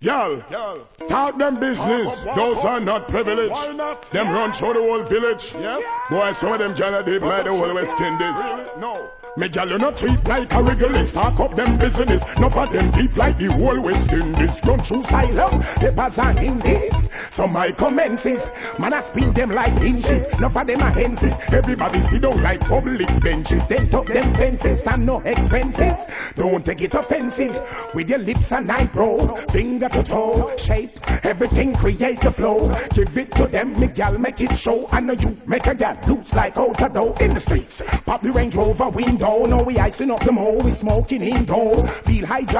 Y'all, talk them business. Those are not privileged. Why not? Them run through the whole village. Yes. Boy, some of them jolly deep like the whole West Indies. Really? No. Me gal you not treat like a regular. Talk up them business. No for them deep like the whole West Indies. Run through silent, papers and Indies. So my commences, man I spin them like inches. No for them are henses. Everybody sit down like public benches. Then top them fences and no expenses. Don't take it offensive. With your lips and eyebrow, finger to toe, shape, everything create the flow. Give it to them, me gal make it show. I know you make a gal loose like out the door in the streets. Pop the Range Rover window, no we icing up the mo, we smoking indoor. Feel high.